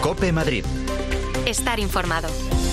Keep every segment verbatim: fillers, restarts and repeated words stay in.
COPE Madrid. Estar informado.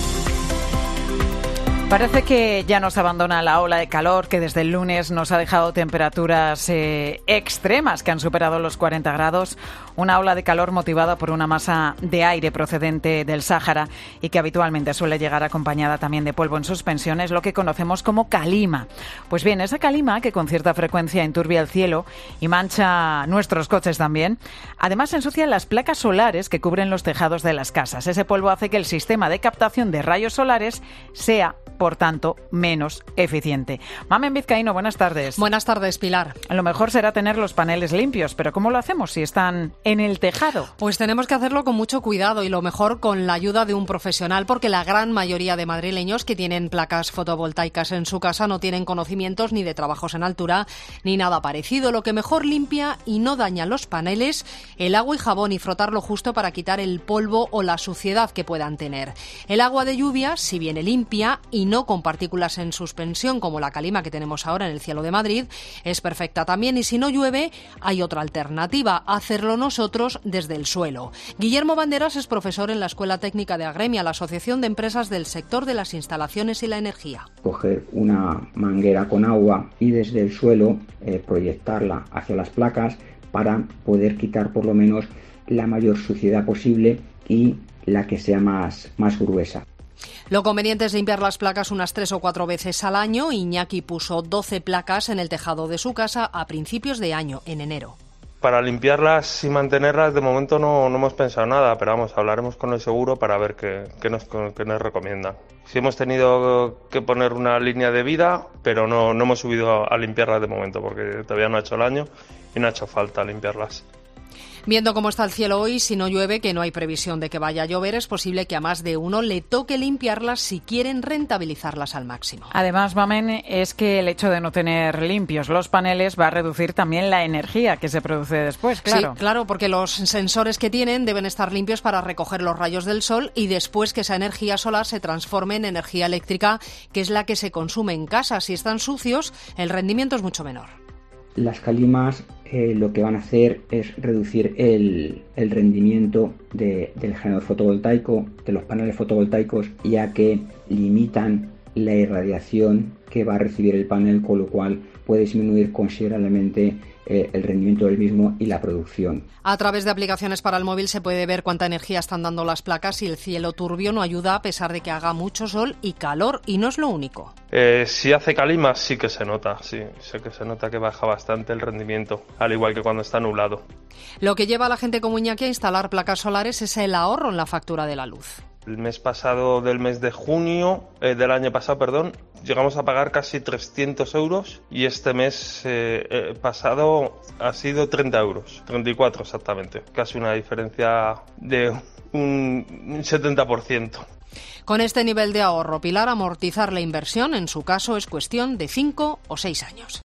Parece que ya nos abandona la ola de calor que desde el lunes nos ha dejado temperaturas eh, extremas que han superado los cuarenta grados. Una ola de calor motivada por una masa de aire procedente del Sáhara y que habitualmente suele llegar acompañada también de polvo en suspensión, es lo que conocemos como calima. Pues bien, esa calima que con cierta frecuencia enturbia el cielo y mancha nuestros coches también, además ensucia las placas solares que cubren los tejados de las casas. Ese polvo hace que el sistema de captación de rayos solares sea, por tanto, menos eficiente. Mamen Vizcaíno, buenas tardes. Buenas tardes, Pilar. Lo mejor será tener los paneles limpios, pero ¿cómo lo hacemos si están en el tejado? Pues tenemos que hacerlo con mucho cuidado y lo mejor con la ayuda de un profesional, porque la gran mayoría de madrileños que tienen placas fotovoltaicas en su casa no tienen conocimientos ni de trabajos en altura ni nada parecido. Lo que mejor limpia y no daña los paneles, el agua y jabón, y frotarlo justo para quitar el polvo o la suciedad que puedan tener. El agua de lluvia, si viene limpia y no con partículas en suspensión como la calima que tenemos ahora en el cielo de Madrid, es perfecta también, y si no llueve hay otra alternativa: hacerlo nosotros desde el suelo. Guillermo Banderas es profesor en la Escuela Técnica de Agremia, la Asociación de Empresas del Sector de las Instalaciones y la Energía. Coger una manguera con agua y desde el suelo eh, proyectarla hacia las placas para poder quitar por lo menos la mayor suciedad posible y la que sea más, más gruesa. Lo conveniente es limpiar las placas unas tres o cuatro veces al año. Iñaki puso doce placas en el tejado de su casa a principios de año, en enero. Para limpiarlas y mantenerlas, de momento no, no hemos pensado nada, pero vamos, hablaremos con el seguro para ver qué, qué, nos, qué nos recomiendan. Sí hemos tenido que poner una línea de vida, pero no, no hemos subido a, a limpiarlas de momento, porque todavía no ha hecho el año y no ha hecho falta limpiarlas. Viendo cómo está el cielo hoy, si no llueve, que no hay previsión de que vaya a llover, es posible que a más de uno le toque limpiarlas si quieren rentabilizarlas al máximo. Además, Mamen, es que el hecho de no tener limpios los paneles va a reducir también la energía que se produce después, claro. Sí, claro, porque los sensores que tienen deben estar limpios para recoger los rayos del sol y después que esa energía solar se transforme en energía eléctrica, que es la que se consume en casa. Si están sucios, el rendimiento es mucho menor. Las calimas eh, lo que van a hacer es reducir el, el rendimiento de, del generador fotovoltaico, de los paneles fotovoltaicos, ya que limitan la irradiación que va a recibir el panel, con lo cual puede disminuir considerablemente eh, el rendimiento del mismo y la producción. A través de aplicaciones para el móvil se puede ver cuánta energía están dando las placas, y el cielo turbio no ayuda a pesar de que haga mucho sol y calor, y no es lo único. Eh, si hace calima sí que se nota, sí, sé que se nota que baja bastante el rendimiento, al igual que cuando está nublado. Lo que lleva a la gente como Iñaki a instalar placas solares es el ahorro en la factura de la luz. El mes pasado, del mes de junio, eh, del año pasado, perdón, llegamos a pagar casi trescientos euros, y este mes eh, eh, pasado ha sido treinta euros, treinta y cuatro exactamente, casi una diferencia de un setenta por ciento. Con este nivel de ahorro, Pilar, amortizar la inversión en su caso es cuestión de cinco o seis años.